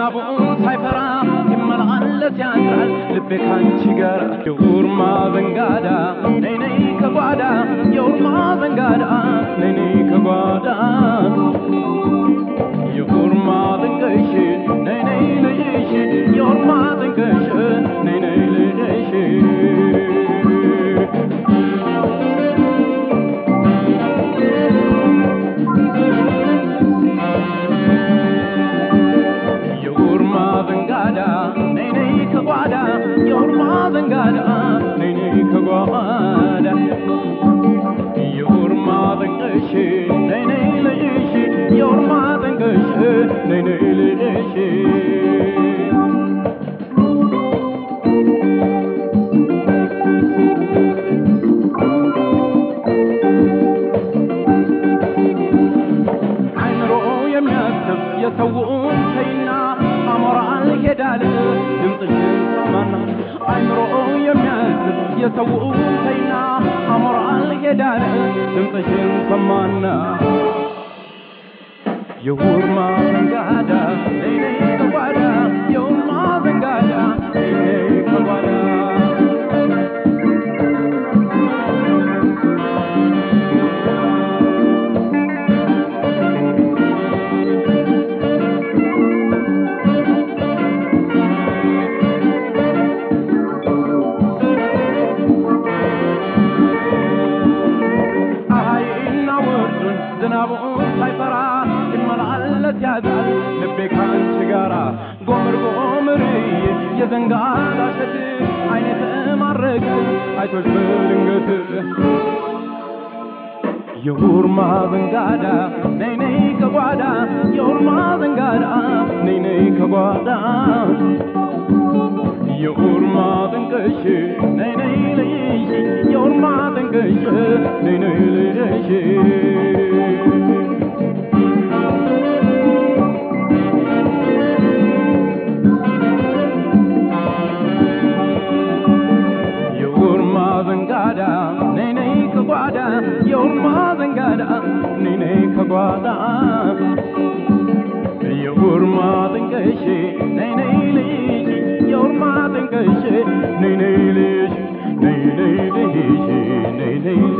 ዝናቡን ሳይፈራ ይመላለስ ያድራል ልቤ ካንቺ ጋር የውርማ ዘንጋዳ ነይ ነይ ከጓዳ የውርማ ዘንጋዳ ነይ ነይ ከጓዳ የውርማ ዘንገሽ ነይ ነይ ልይሽ የውርማ ዘንገሽ ነይ ነይ ልይሽ يسوون سينا أمرال يدال دمتشن سمانا عمرو يمياز يسوون سينا أمرال يدال دمتشن سمانا يورما زنقادا ليلي كوادا يورما زنقادا ليلي كوادا ዝናቡን ሳይፈራ ይመላለስ ያድራል ልቤ ካንቺ ጋራ ጎምር ጎምር የዘንጋዳ ሸት አይኔ ተማረከ አይቶሽ በድንገት የውርማ ዘንጋዳ ነይ ነይ ከጓዳ የውርማ ዘንጋዳ ነይ ነይ ከጓዳ የውርማ ዘንገሽ ነይ ነይ ልይሽ የውርማ ዘንገሽ ነይ ነይ ልይሽ ነይ ነይ ከጓዳ የውርማ ዘንጋዳ ነይ ነይ ከጓዳ የውርማ ዘንገሽ ነይ ነይ ልይሽ የውርማ ዘንገሽ ነይ ነይ ልይሽ ነይ ነይ ልይሽ ነይ ነይ